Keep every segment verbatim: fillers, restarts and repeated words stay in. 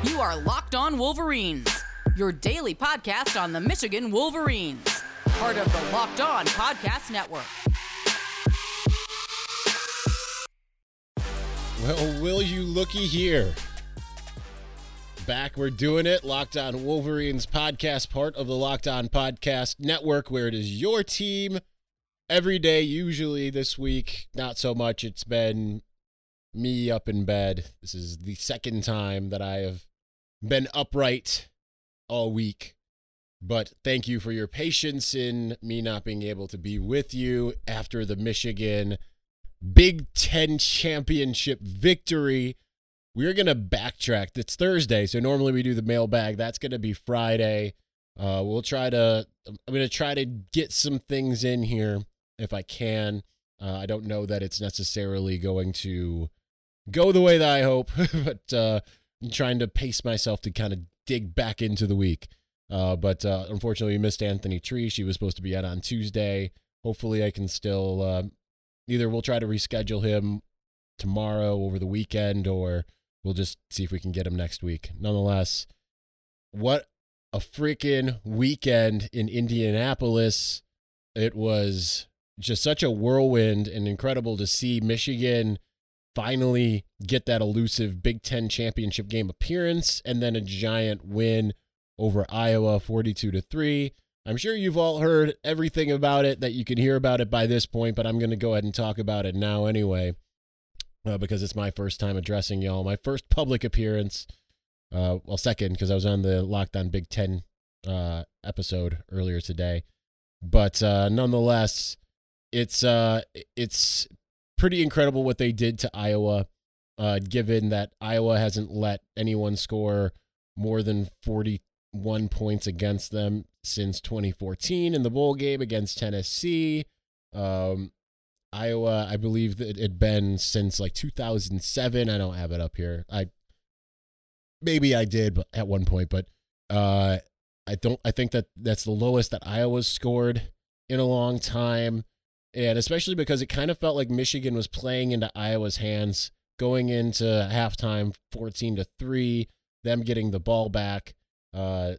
You are Locked On Wolverines, your daily podcast on the Michigan Wolverines, part of the Locked On Podcast Network. Well, will you looky here? Back, we're doing it. Locked On Wolverines podcast, part of the Locked On Podcast Network, where it is your team every day. Usually this week, not so much. It's been me up in bed. This is the second time that I have been upright all week. But thank you for your patience in me not being able to be with you after the Michigan Big Ten Championship victory. We're going to backtrack. It's Thursday, so normally we do the mailbag. That's going to be Friday. Uh, we'll try to, I'm going to try to get some things in here if I can. Uh, I don't know that it's necessarily going to go the way that I hope, but uh, I'm trying to pace myself to kind of dig back into the week. Uh, but uh, unfortunately, we missed Anthony Tree. She was supposed to be out on Tuesday. Hopefully, I can still, uh, either we'll try to reschedule him tomorrow over the weekend, or we'll just see if we can get him next week. Nonetheless, what a freaking weekend in Indianapolis. It was just such a whirlwind and incredible to see Michigan finally get that elusive Big Ten championship game appearance and then a giant win over Iowa, forty-two to three. I'm sure you've all heard everything about it that you can hear about it by this point, but I'm going to go ahead and talk about it now anyway, uh, because it's my first time addressing y'all. My first public appearance, uh, well, second, because I was on the Locked On Big Ten uh, episode earlier today. But uh, nonetheless, it's uh, it's pretty incredible what they did to Iowa, uh, given that Iowa hasn't let anyone score more than forty-one points against them since twenty fourteen in the bowl game against Tennessee. Um, Iowa, I believe that it had been since like two thousand seven. I don't have it up here. I maybe I did but at one point, but uh, I don't. I think that that's the lowest that Iowa's scored in a long time. And especially because it kind of felt like Michigan was playing into Iowa's hands going into halftime, fourteen to three, them getting the ball back. Uh,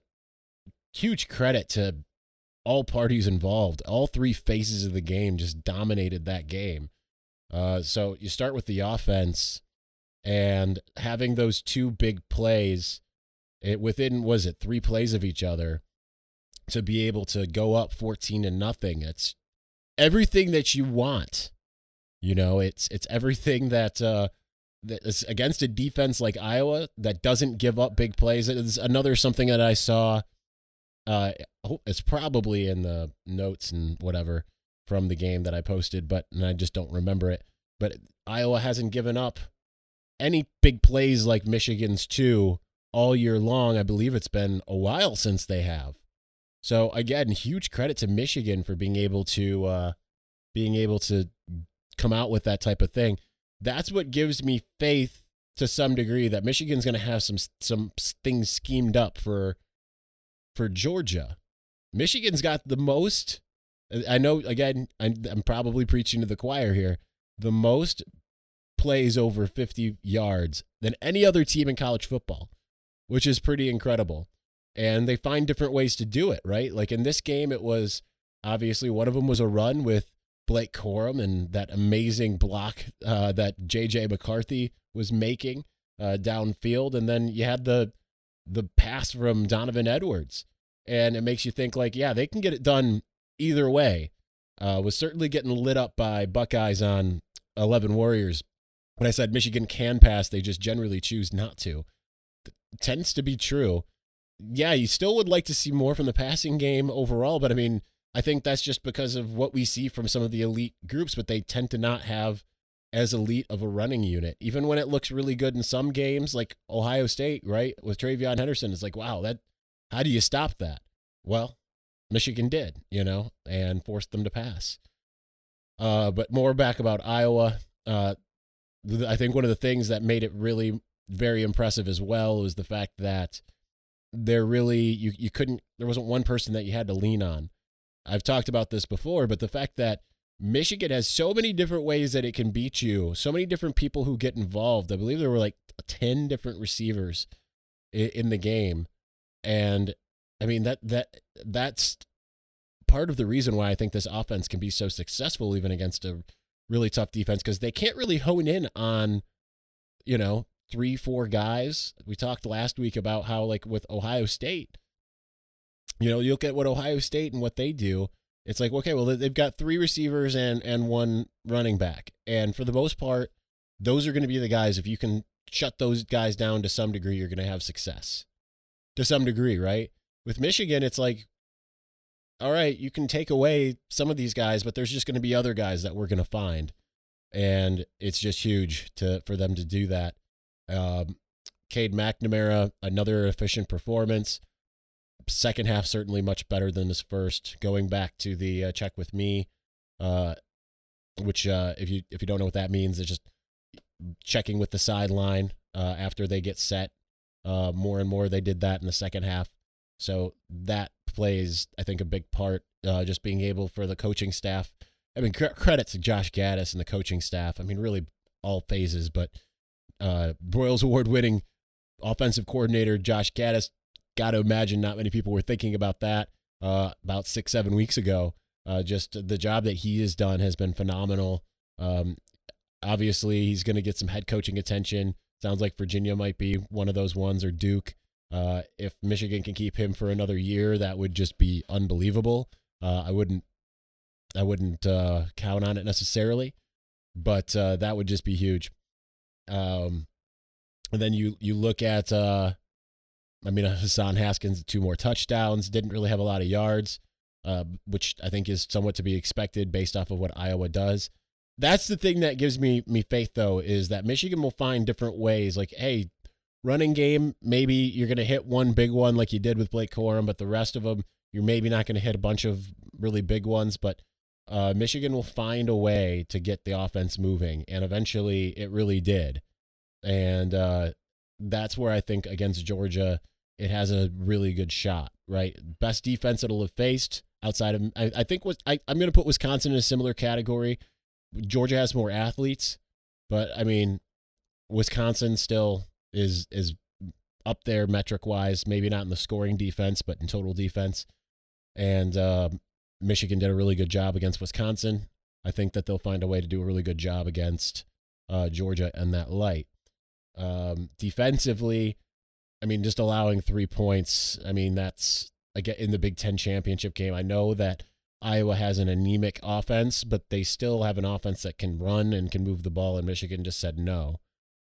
huge credit to all parties involved. All three phases of the game just dominated that game. Uh, so you start with the offense, and having those two big plays, it within, was it three plays of each other, to be able to go up fourteen to nothing. It's everything that you want. You know, it's it's everything that uh, that is against a defense like Iowa that doesn't give up big plays. It's another something that I saw. Uh, it's probably in the notes and whatever from the game that I posted, but and I just don't remember it. But Iowa hasn't given up any big plays like Michigan's two all year long. I believe it's been a while since they have. So again, huge credit to Michigan for being able to uh, being able to come out with that type of thing. That's what gives me faith to some degree that Michigan's going to have some some things schemed up for for Georgia. Michigan's got the most. I know, again, I'm, I'm probably preaching to the choir here. The most plays over fifty yards than any other team in college football, which is pretty incredible. And they find different ways to do it, right? Like in this game, it was obviously one of them was a run with Blake Corum and that amazing block uh, that J J McCarthy was making uh, downfield. And then you had the the pass from Donovan Edwards. And it makes you think like, yeah, they can get it done either way. Uh, was certainly getting lit up by Buckeyes on eleven Warriors. When I said Michigan can pass, they just generally choose not to. It tends to be true. Yeah, you still would like to see more from the passing game overall, but I mean, I think that's just because of what we see from some of the elite groups, but they tend to not have as elite of a running unit. Even when it looks really good in some games, like Ohio State, right, with TreVeyon Henderson, it's like, wow, that how do you stop that? Well, Michigan did, you know, and forced them to pass. Uh, but more back about Iowa. Uh, I think one of the things that made it really very impressive as well was the fact that they're really, you, you couldn't, there wasn't one person that you had to lean on. I've talked about this before, but the fact that Michigan has so many different ways that it can beat you, so many different people who get involved. I believe there were like ten different receivers in, in the game. And I mean, that that that's part of the reason why I think this offense can be so successful even against a really tough defense, because they can't really hone in on, you know, three, four guys. We talked last week about how, like, with Ohio State, you know, you look at what Ohio State and what they do. It's like, okay, well, they've got three receivers and and one running back. And for the most part, those are going to be the guys. If you can shut those guys down to some degree, you're going to have success to some degree, right? With Michigan, it's like, all right, you can take away some of these guys, but there's just going to be other guys that we're going to find. And it's just huge to for them to do that. Um, Cade McNamara, another efficient performance. Second half certainly much better than his first. Going back to the uh, check with me, uh, which uh, if you if you don't know what that means, it's just checking with the sideline uh, after they get set. Uh, more and more they did that in the second half. So that plays, I think, a big part. Uh, just being able for the coaching staff. I mean, cr- credit to Josh Gaddis and the coaching staff. I mean, really all phases, but uh, Broyles Award-winning offensive coordinator Josh Gaddis. Got to imagine not many people were thinking about that uh, about six, seven weeks ago. Uh, just the job that he has done has been phenomenal. Um, obviously, he's going to get some head coaching attention. Sounds like Virginia might be one of those ones, or Duke. Uh, if Michigan can keep him for another year, that would just be unbelievable. Uh, I wouldn't, I wouldn't uh, count on it necessarily, but uh, that would just be huge. Um, and then you you look at. Uh, I mean, Hassan Haskins, two more touchdowns, didn't really have a lot of yards, uh, which I think is somewhat to be expected based off of what Iowa does. That's the thing that gives me me faith, though, is that Michigan will find different ways. Like, hey, running game, maybe you're going to hit one big one like you did with Blake Corum, but the rest of them, you're maybe not going to hit a bunch of really big ones. But uh, Michigan will find a way to get the offense moving, and eventually it really did. And uh, that's where I think against Georgia, it has a really good shot, right? Best defense it'll have faced outside of, I, I think what I, I'm going to put Wisconsin in a similar category. Georgia has more athletes, but I mean, Wisconsin still is is up there metric wise, maybe not in the scoring defense, but in total defense. And uh, Michigan did a really good job against Wisconsin. I think that they'll find a way to do a really good job against uh, Georgia in that light. Um, defensively, I mean, just allowing three points, I mean, that's, again, in the Big Ten championship game. I know that Iowa has an anemic offense, but they still have an offense that can run and can move the ball, and Michigan just said no.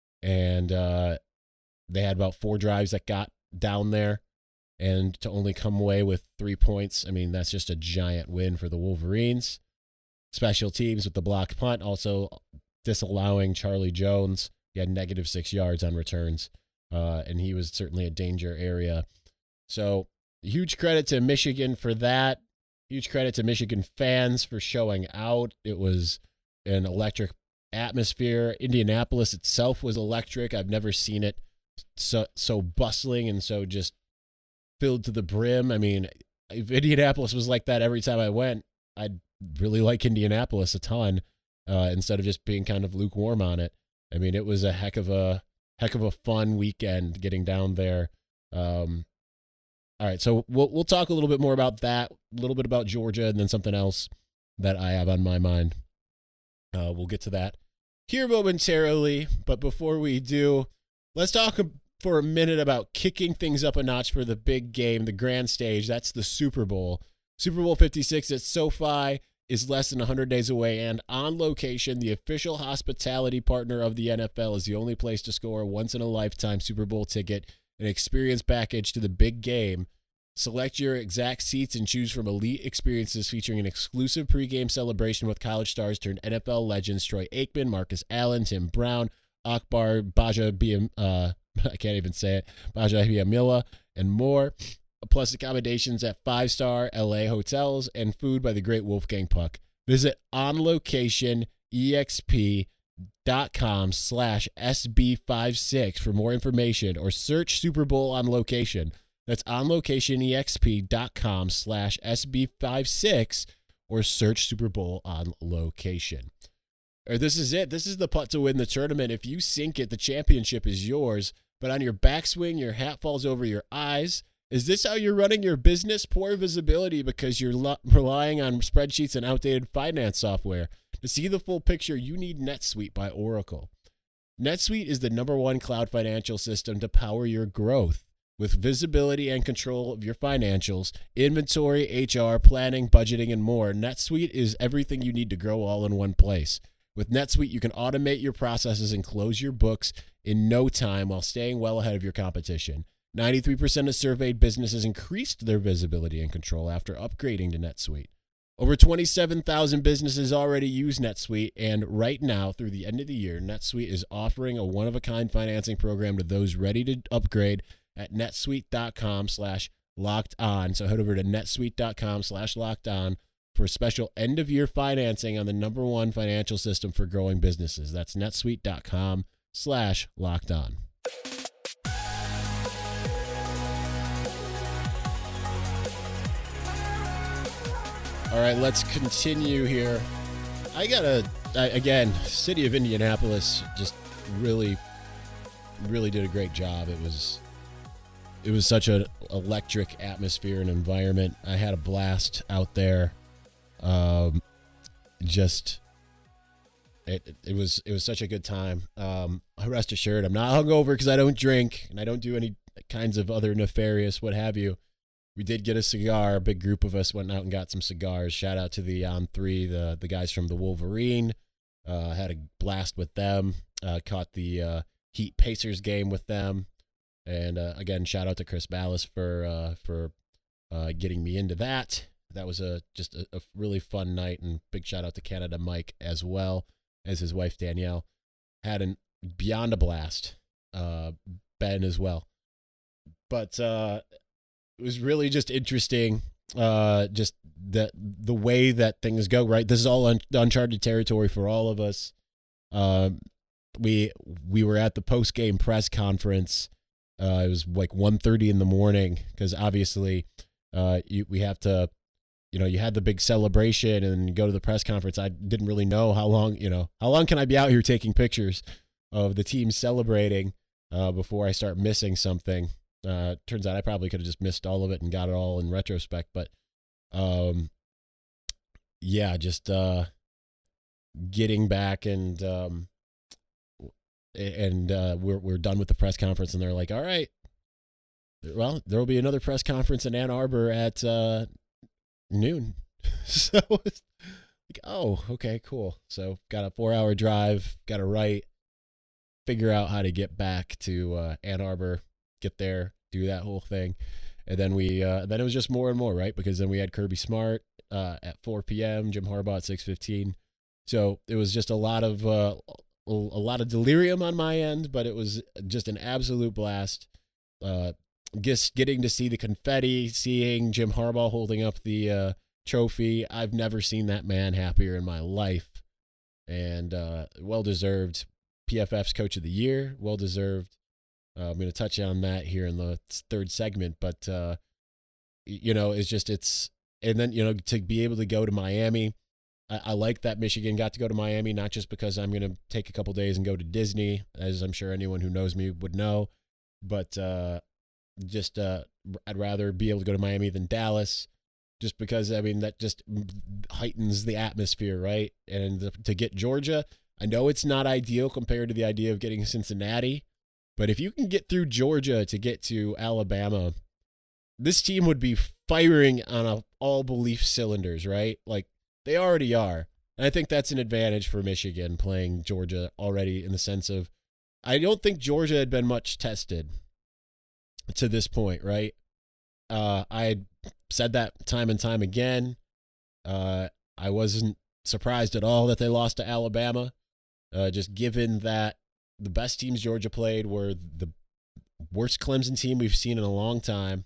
And uh, they had about four drives that got down there, and to only come away with three points, I mean, that's just a giant win for the Wolverines. Special teams with the blocked punt, also disallowing Charlie Jones. He had negative six yards on returns. Uh, and he was certainly a danger area. So huge credit to Michigan for that. Huge credit to Michigan fans for showing out. It was an electric atmosphere. Indianapolis itself was electric. I've never seen it so so bustling and so just filled to the brim. I mean, if Indianapolis was like that every time I went, I'd really like Indianapolis a ton uh, instead of just being kind of lukewarm on it. I mean, it was a heck of a Heck of a fun weekend getting down there. Um, all right, so we'll we'll talk a little bit more about that, a little bit about Georgia, and then something else that I have on my mind. Uh, we'll get to that here momentarily, but before we do, let's talk for a minute about kicking things up a notch for the big game, the grand stage. That's the Super Bowl. Super Bowl fifty-six at SoFi is less than one hundred days away, and On Location, the official hospitality partner of the N F L, is the only place to score a once-in-a-lifetime Super Bowl ticket, an experience package to the big game. Select your exact seats and choose from elite experiences featuring an exclusive pregame celebration with college stars turned N F L legends Troy Aikman, Marcus Allen, Tim Brown, Akbar Baja Biam, uh, I can't even say it, Baja Biamila, and more. Plus accommodations at five-star L A hotels and food by the great Wolfgang Puck. Visit onlocationexp.com slash SB56 for more information or search Super Bowl On Location. That's onlocationexp.com slash SB56 or search Super Bowl On Location. Or this is it. This is the putt to win the tournament. If you sink it, the championship is yours. but on your backswing, your hat falls over your eyes. Is this how you're running your business? Poor visibility because you're lo- relying on spreadsheets and outdated finance software. To see the full picture, you need NetSuite by Oracle. NetSuite is the number one cloud financial system to power your growth. With visibility and control of your financials, inventory, H R, planning, budgeting, and more, NetSuite is everything you need to grow all in one place. With NetSuite, you can automate your processes and close your books in no time while staying well ahead of your competition. ninety-three percent of surveyed businesses increased their visibility and control after upgrading to NetSuite. Over twenty-seven thousand businesses already use NetSuite, and right now, through the end of the year, NetSuite is offering a one-of-a-kind financing program to those ready to upgrade at netsuite.com slash locked on. So head over to netsuite.com slash locked on for special end-of-year financing on the number one financial system for growing businesses. That's netsuite.com slash locked on. All right, let's continue here. I got to, again, City of Indianapolis just really, really did a great job. It was, it was such an electric atmosphere and environment. I had a blast out there. Um, just, it, it was, it was such a good time. Um, rest assured, I'm not hungover because I don't drink and I don't do any kinds of other nefarious, what have you. We did get a cigar. A big group of us went out and got some cigars. Shout out to the On Three, the the guys from the Wolverine. Uh, had a blast with them. Uh, caught the uh, Heat Pacers game with them. And uh, again, shout out to Chris Ballas for uh, for uh, getting me into that. That was a just a, a really fun night. And big shout out to Canada Mike as well as his wife Danielle. Had an beyond a blast. Uh, Ben as well. But uh, it was really just interesting, uh, just the the way that things go, right? This is all un- uncharted territory for all of us. Um, we we were at the post-game press conference. Uh, it was like one thirty in the morning because obviously uh, you, we have to, you know, you had the big celebration and go to the press conference. I didn't really know how long, you know, how long can I be out here taking pictures of the team celebrating uh, before I start missing something. Uh, turns out I probably could have just missed all of it and got it all in retrospect, but, um, yeah, just, uh, getting back and, um, and, uh, we're, we're done with the press conference and they're like, all right, well, there'll be another press conference in Ann Arbor at, uh, noon. So it's like, oh, okay, cool. So got a four hour drive, got to write, figure out how to get back to, uh, Ann Arbor. Get there, do that whole thing. And then we, uh, then it was just more and more, right? Because then we had Kirby Smart uh, at four p.m., Jim Harbaugh at six fifteen. So it was just a lot of, uh, a lot of delirium on my end, but it was just an absolute blast. Uh, just getting to see the confetti, seeing Jim Harbaugh holding up the uh, trophy. I've never seen that man happier in my life. And uh, well-deserved P F F's Coach of the Year, well-deserved. Uh, I'm going to touch on that here in the third segment, but, uh, you know, it's just, it's, and then, you know, to be able to go to Miami, I, I like that Michigan got to go to Miami, not just because I'm going to take a couple days and go to Disney, as I'm sure anyone who knows me would know, but uh, just, uh, I'd rather be able to go to Miami than Dallas, just because, I mean, that just heightens the atmosphere, right? And the, to get Georgia, I know it's not ideal compared to the idea of getting Cincinnati, but if you can get through Georgia to get to Alabama, this team would be firing on a, all belief cylinders, right? Like they already are. And I think that's an advantage for Michigan playing Georgia already in the sense of, I don't think Georgia had been much tested to this point, right? Uh, I said that time and time again. Uh, I wasn't surprised at all that they lost to Alabama, uh, just given that the best teams Georgia played were the worst Clemson team we've seen in a long time.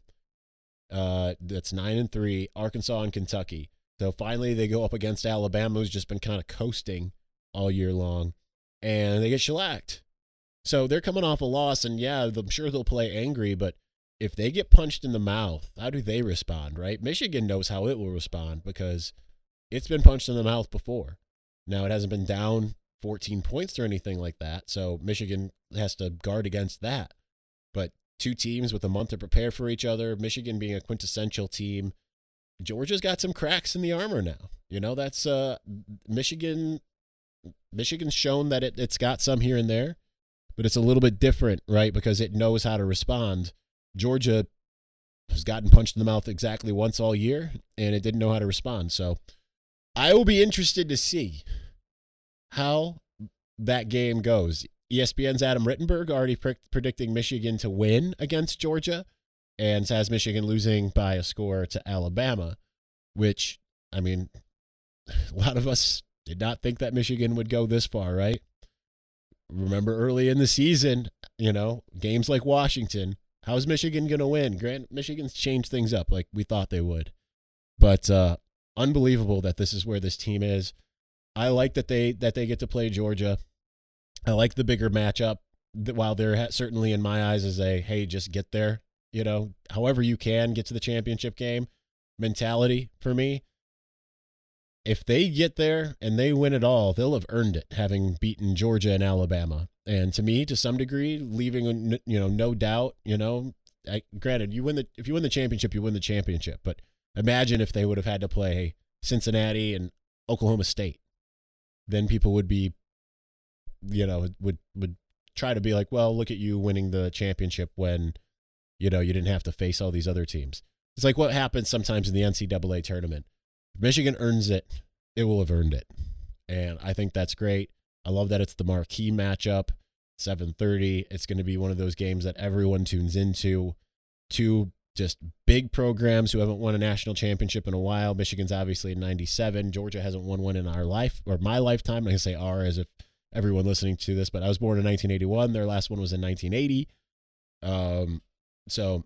Uh, that's nine and three, Arkansas and Kentucky. So finally they go up against Alabama, who's just been kind of coasting all year long, and they get shellacked. So they're coming off a loss, and yeah, I'm sure they'll play angry, but if they get punched in the mouth, how do they respond, right? Michigan knows how it will respond because it's been punched in the mouth before. Now it hasn't been down fourteen points or anything like that, so Michigan has to guard against that. but two teams with a month to prepare for each other, Michigan being a quintessential team. Georgia's got some cracks in the armor now. You know, that's uh, Michigan. Michigan's shown that it, it's got some here and there, but it's a little bit different, right? Because it knows how to respond. Georgia has gotten punched in the mouth exactly once all year, and it didn't know how to respond. So I will be interested to see how that game goes. E S P N's Adam Rittenberg already pre- predicting Michigan to win against Georgia and has Michigan losing by a score to Alabama, which, I mean, a lot of us did not think that Michigan would go this far, right? Remember early in the season, you know, games like Washington, how's Michigan going to win? Grant, Michigan's changed things up like we thought they would. But uh, unbelievable that this is where this team is. I like that they that they get to play Georgia. I like the bigger matchup. While there certainly in my eyes is a, hey, just get there, you know, however you can get to the championship game mentality for me. If they get there and they win it all, they'll have earned it, having beaten Georgia and Alabama. And to me, to some degree, leaving, you know, no doubt, you know, I, granted, you win the if you win the championship, you win the championship. But imagine if they would have had to play Cincinnati and Oklahoma State. Then people would be, you know, would would try to be like, well, look at you winning the championship when, you know, you didn't have to face all these other teams. It's like what happens sometimes in the N C double A tournament. If Michigan earns it, it will have earned it. And I think that's great. I love that it's the marquee matchup, seven thirty. It's going to be one of those games that everyone tunes into. Two just big programs who haven't won a national championship in a while. Michigan's obviously in ninety-seven. Georgia hasn't won one in our life, or my lifetime. I'm going to say our as if everyone listening to this, but I was born in nineteen eighty-one. Their last one was in nineteen eighty. Um, so,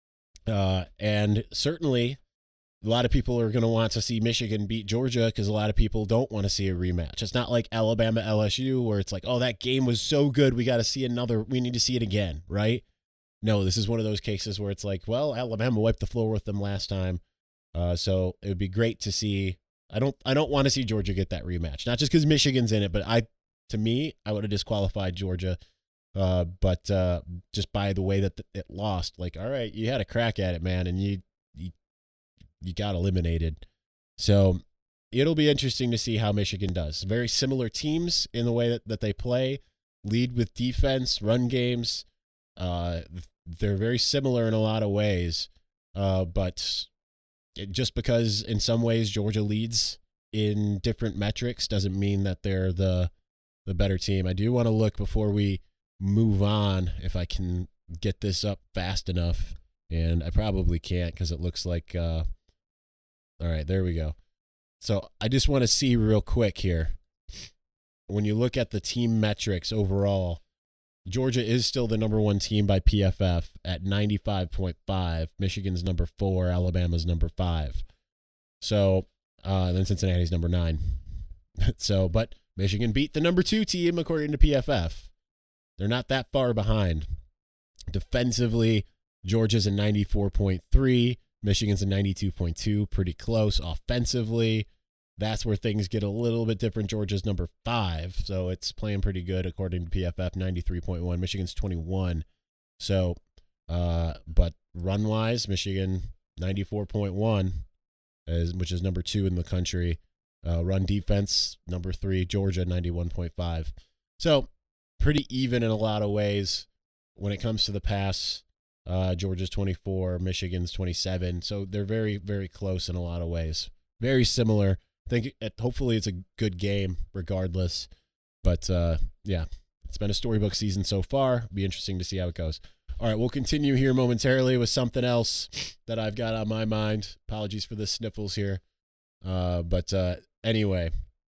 uh, and certainly a lot of people are going to want to see Michigan beat Georgia because a lot of people don't want to see a rematch. It's not like Alabama L S U where it's like, oh, that game was so good, we got to see another, we need to see it again, right? No, this is one of those cases where it's like, well, Alabama wiped the floor with them last time, uh, so it would be great to see. I don't, I don't want to see Georgia get that rematch, not just because Michigan's in it, but I, to me, I would have disqualified Georgia, uh, but uh, just by the way that it lost, like, all right, you had a crack at it, man, and you, you, you got eliminated. So it'll be interesting to see how Michigan does. Very similar teams in the way that, that they play, lead with defense, run games. Uh, they're very similar in a lot of ways, uh, but it, just because in some ways Georgia leads in different metrics doesn't mean that they're the the better team. I do want to look before we move on if I can get this up fast enough, and I probably can't because it looks like uh, all right, there we go. So I just want to see real quick here. When you look at the team metrics overall, Georgia is still the number one team by P F F at ninety-five point five. Michigan's number four. Alabama's number five. So uh, then Cincinnati's number nine. So, but Michigan beat the number two team according to P F F. They're not that far behind. Defensively, Georgia's a ninety-four point three. Michigan's a ninety-two point two. Pretty close. Offensively, that's where things get a little bit different. Georgia's number five, so it's playing pretty good according to P F F, ninety-three point one. Michigan's twenty-one. So, uh, but run-wise, Michigan ninety-four point one, is, which is number two in the country. Uh, run defense, number three. Georgia, ninety-one point five. So, pretty even in a lot of ways. When it comes to the pass, uh, Georgia's twenty-four, Michigan's twenty-seven. So, they're very, very close in a lot of ways. Very similar. I think it, hopefully it's a good game regardless. But, uh, yeah, it's been a storybook season so far. Be interesting to see how it goes. All right, we'll continue here momentarily with something else that I've got on my mind. Apologies for the sniffles here. Uh, but uh, anyway,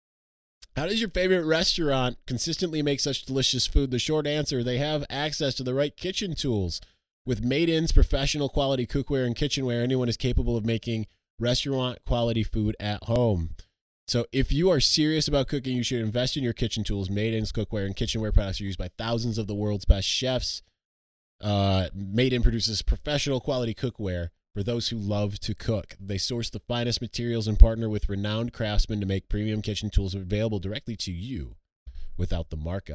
how does your favorite restaurant consistently make such delicious food? The short answer, they have access to the right kitchen tools. With Made-In's professional quality cookware and kitchenware, anyone is capable of making restaurant quality food at home. So if you are serious about cooking, you should invest in your kitchen tools. Made-In's cookware and kitchenware products are used by thousands of the world's best chefs. Uh, Made-In produces professional quality cookware for those who love to cook. They source the finest materials and partner with renowned craftsmen to make premium kitchen tools available directly to you without the markup.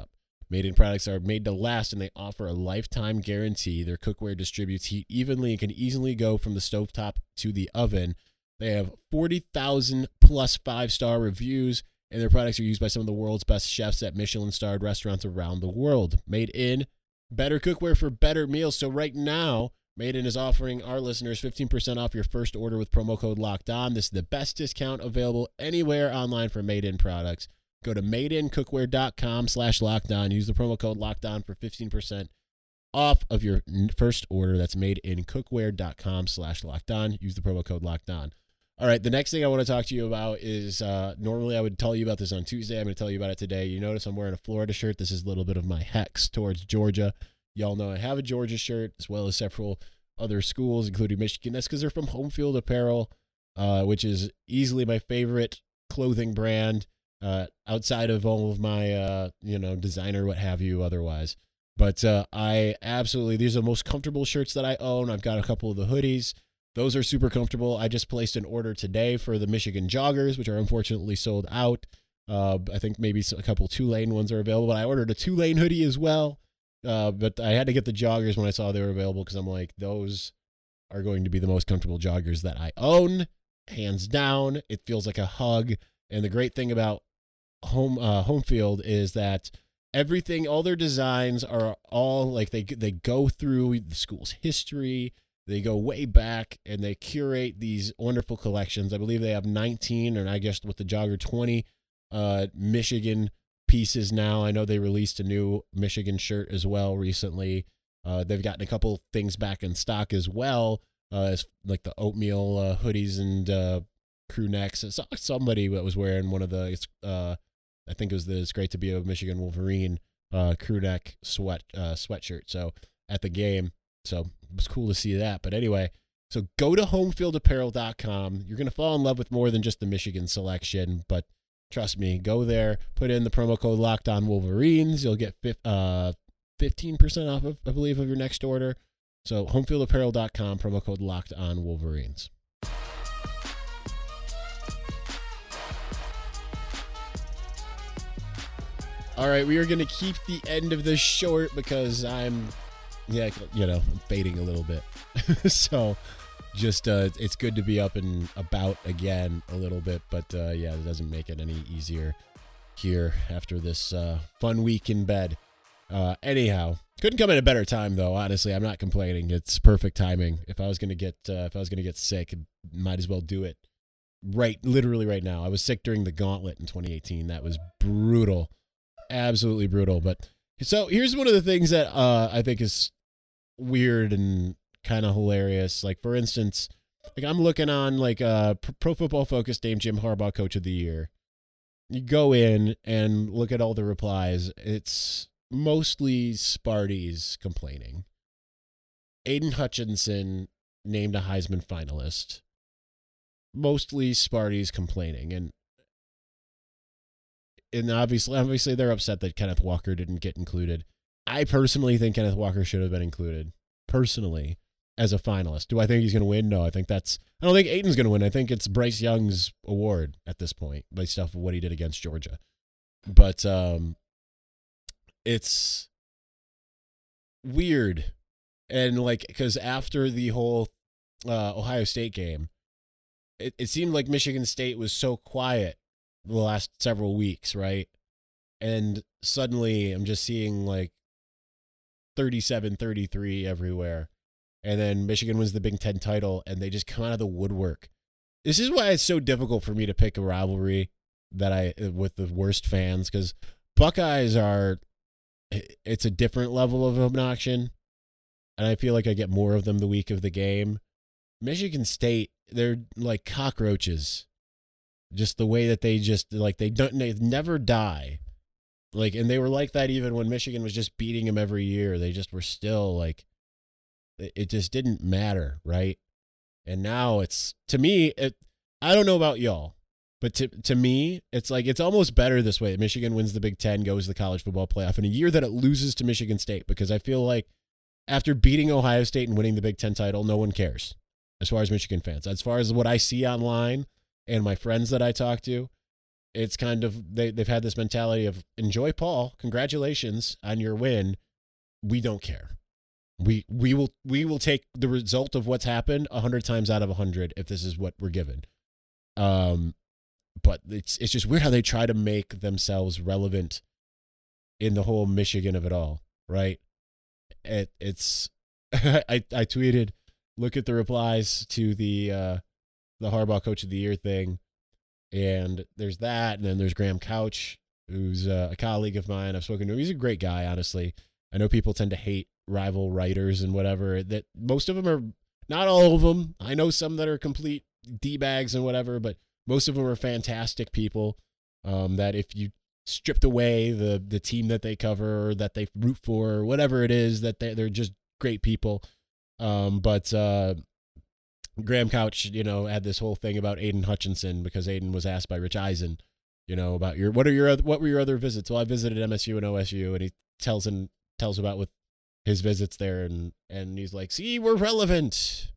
Made In products are made to last, and they offer a lifetime guarantee. Their cookware distributes heat evenly and can easily go from the stovetop to the oven. They have forty thousand plus five-star reviews, and their products are used by some of the world's best chefs at Michelin-starred restaurants around the world. Made In, better cookware for better meals. So right now, Made In is offering our listeners fifteen percent off your first order with promo code Locked On. This is the best discount available anywhere online for Made In products. Go to madeincookware.com slash locked on. Use the promo code locked on for fifteen percent off of your first order. That's madeincookware.com slash locked on. Use the promo code locked on. All right, the next thing I want to talk to you about is uh, normally I would tell you about this on Tuesday. I'm going to tell you about it today. You notice I'm wearing a Florida shirt. This is a little bit of my hex towards Georgia. Y'all know I have a Georgia shirt as well as several other schools, including Michigan. That's because they're from Home Field Apparel, uh, which is easily my favorite clothing brand. Uh, outside of all of my, uh, you know, designer, what have you, otherwise. But uh, I absolutely, these are the most comfortable shirts that I own. I've got a couple of the hoodies. Those are super comfortable. I just placed an order today for the Michigan joggers, which are unfortunately sold out. Uh, I think maybe a couple two-lane ones are available. But I ordered a two-lane hoodie as well. Uh, but I had to get the joggers when I saw they were available because I'm like, those are going to be the most comfortable joggers that I own. Hands down. It feels like a hug. And the great thing about home uh, home field is that everything, all their designs are all like they they go through the school's history. They go way back and they curate these wonderful collections. I believe they have nineteen, and I guess with the jogger twenty uh, Michigan pieces now. I know they released a new Michigan shirt as well recently. Uh, they've gotten a couple things back in stock as well, uh, as like the oatmeal uh, hoodies and uh, crew necks. I saw somebody that was wearing one of the, uh, I think it was the It's Great to Be a Michigan Wolverine uh, crew neck sweat uh, sweatshirt. So at the game, so it was cool to see that. But anyway, so go to home field apparel dot com. You're gonna fall in love with more than just the Michigan selection, but trust me, go there, put in the promo code Locked On Wolverines. You'll get uh fifteen percent off of, I believe, of your next order. So home field apparel dot com, promo code Locked On Wolverines. All right, we are going to keep the end of this short because I'm, yeah, you know, I'm fading a little bit. So just, uh, it's good to be up and about again a little bit. But, uh, yeah, it doesn't make it any easier here after this uh, fun week in bed. Uh, anyhow, couldn't come at a better time, though. Honestly, I'm not complaining. It's perfect timing. If I was going to get, uh, if I was going to get sick, might as well do it right, literally right now. I was sick during the gauntlet in twenty eighteen. That was brutal. Absolutely brutal. But so here's one of the things that uh, I think is weird and kind of hilarious. Like, for instance, like I'm looking on like uh, Pro Football Focus named Jim Harbaugh Coach of the Year. You go in and look at all the replies. It's mostly Sparties complaining. Aiden Hutchinson named a Heisman finalist. Mostly Sparties complaining. And And obviously, obviously, they're upset that Kenneth Walker didn't get included. I personally think Kenneth Walker should have been included, personally, as a finalist. Do I think he's going to win? No, I think that's. I don't think Aiden's going to win. I think it's Bryce Young's award at this point, based off of what he did against Georgia. But um, it's weird, and like because after the whole uh, Ohio State game, it, it seemed like Michigan State was so quiet the last several weeks, right? And suddenly I'm just seeing like thirty-seven thirty-three everywhere. And then Michigan wins the Big Ten title and they just come out of the woodwork. This is why it's so difficult for me to pick a rivalry that I with the worst fans, because Buckeyes are, it's a different level of obnoxion. And I feel like I get more of them the week of the game. Michigan State, they're like cockroaches. Just the way that they just like they don't they never die, like, and they were like that even when Michigan was just beating them every year. They just were still like, it just didn't matter, right? And now it's, to me, it. I don't know about y'all, but to to me, it's like it's almost better this way. Michigan wins the Big Ten, goes to the college football playoff in a year that it loses to Michigan State, because I feel like after beating Ohio State and winning the Big Ten title, no one cares as far as Michigan fans. As far as what I see online and my friends that I talk to, it's kind of, they, they've had this mentality of enjoy Paul. Congratulations on your win. We don't care. We, we will, we will take the result of what's happened a hundred times out of a hundred if this is what we're given. Um, but it's, it's just weird how they try to make themselves relevant in the whole Michigan of it all. Right. It, it's, I, I tweeted, look at the replies to the, uh, the Harbaugh Coach of the Year thing. And there's that. And then there's Graham Couch, who's uh, a colleague of mine. I've spoken to him. He's a great guy, honestly. I know people tend to hate rival writers and whatever. That most of them are, not all of them. I know some that are complete D-bags and whatever, but most of them are fantastic people um, that if you stripped away the the team that they cover or that they root for or whatever it is, that they, they're just great people. Um, but uh, Graham Couch, you know, had this whole thing about Aiden Hutchinson because Aiden was asked by Rich Eisen, you know, about your what are your what were your other visits? Well, I visited M S U and O S U, and he tells him tells about with his visits there, and and he's like, see, we're relevant.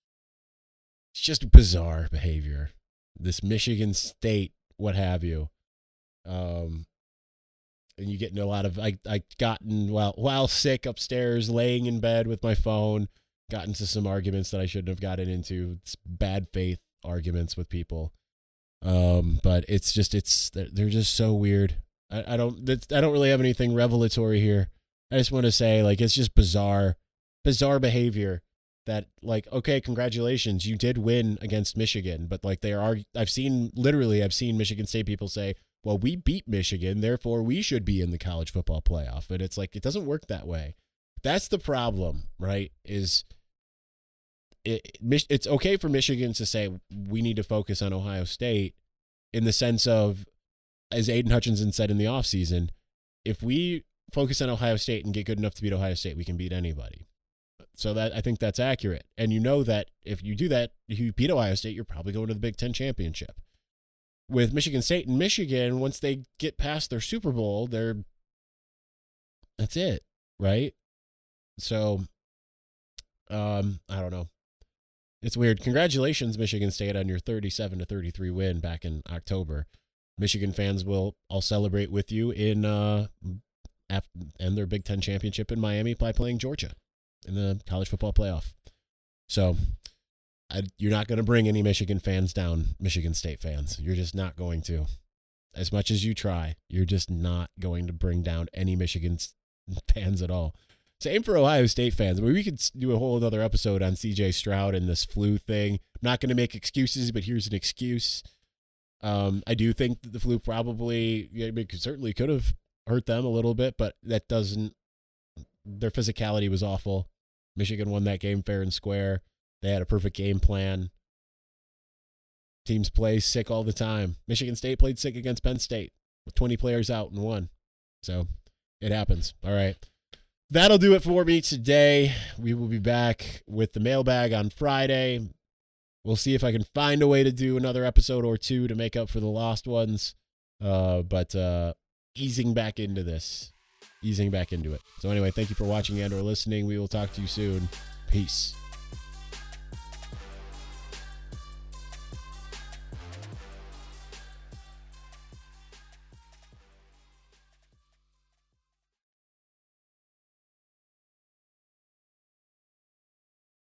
It's just bizarre behavior. This Michigan State, what have you. Um, and you get into a lot of, I, I gotten, while, while sick upstairs, laying in bed with my phone, got into some arguments that I shouldn't have gotten into. It's bad faith arguments with people. Um, but it's just, it's, they're just so weird. I, I don't, I don't really have anything revelatory here. I just want to say, like, it's just bizarre, bizarre behavior that, like, okay, congratulations, you did win against Michigan, but like they are, I've seen, literally, I've seen Michigan State people say, well, we beat Michigan, therefore we should be in the college football playoff. And it's like, it doesn't work that way. That's the problem, right? Is it, it's okay for Michigan to say we need to focus on Ohio State in the sense of, as Aiden Hutchinson said in the offseason, if we focus on Ohio State and get good enough to beat Ohio State, we can beat anybody. So that I think that's accurate. And you know that if you do that, if you beat Ohio State, you're probably going to the Big Ten championship. With Michigan State and Michigan, once they get past their Super Bowl, they're that's it, right? So, um, I don't know. It's weird. Congratulations, Michigan State, on your thirty-seven to thirty-three win back in October. Michigan fans will all celebrate with you in uh, after, and their Big Ten championship in Miami by playing Georgia in the college football playoff. So. I, you're not going to bring any Michigan fans down, Michigan State fans. You're just not going to. As much as you try, you're just not going to bring down any Michigan fans at all. Same for Ohio State fans. I mean, we could do a whole other episode on C J Stroud and this flu thing. I'm not going to make excuses, but here's an excuse. Um, I do think that the flu probably, yeah, it certainly could have hurt them a little bit, but that doesn't, their physicality was awful. Michigan won that game fair and square. They had a perfect game plan. Teams play sick all the time. Michigan State played sick against Penn State with twenty players out and won. So it happens. All right. That'll do it for me today. We will be back with the mailbag on Friday. We'll see if I can find a way to do another episode or two to make up for the lost ones. Uh, but uh, easing back into this. Easing back into it. So anyway, thank you for watching and or listening. We will talk to you soon. Peace.